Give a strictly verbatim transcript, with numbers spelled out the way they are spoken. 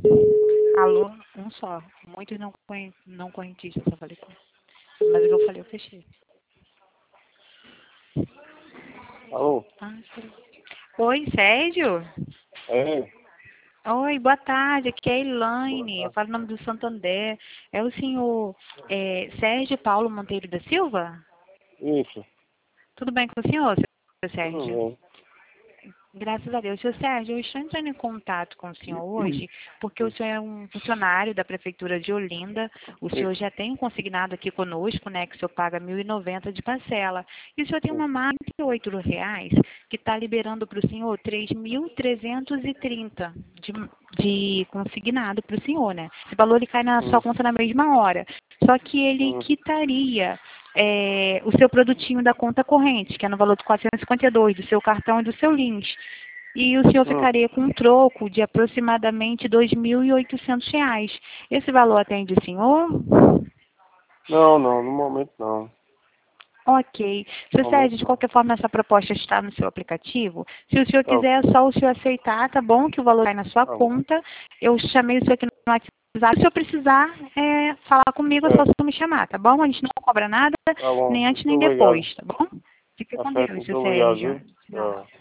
Alô? Um só. Muitos não, corren- não correntistas, eu falei com ele. Mas o que eu falei, eu fechei. Alô? Ah, sei. Oi, Sérgio? É, Oi, boa tarde. Aqui é a boa Elaine. Eu tarde. falo o nome do Santander. É o senhor é, Sérgio Paulo Monteiro da Silva? Isso, Tudo bem com o senhor, seu tudo Sérgio? bem. Graças a Deus. Seu Sérgio, eu estou entrando em contato com o senhor hoje porque o senhor é um funcionário da Prefeitura de Olinda. O senhor já tem um consignado aqui conosco, né, que o senhor paga mil e noventa de parcela. E o senhor tem uma máquina de trinta e oito reais que está liberando para o senhor três mil trezentos e trinta de, de consignado para o senhor, né? Esse valor ele cai na sua Hum, conta na mesma hora. Só que ele hum, quitaria é, o seu produtinho da conta corrente, que é no valor de quatrocentos e cinquenta e dois, do seu cartão e do seu link. E o senhor hum. ficaria com um troco de aproximadamente dois mil e oitocentos reais. Esse valor atende o senhor? Não, não, no momento não. Ok. No Seu momento Sérgio, de não. qualquer forma, essa proposta está no seu aplicativo. Se o senhor Tá, quiser, é só o senhor aceitar, tá bom? Que o valor cai na sua tá bom. conta. Eu chamei o senhor aqui no WhatsApp. Se o senhor precisar é, falar comigo, é só É, o senhor me chamar, tá bom? A gente não cobra nada, tá bom. nem antes Muito nem obrigado. depois, tá bom? Fique Tá com certo, Deus, muito seu obrigado, Sérgio. viu? Tchau. Tchau.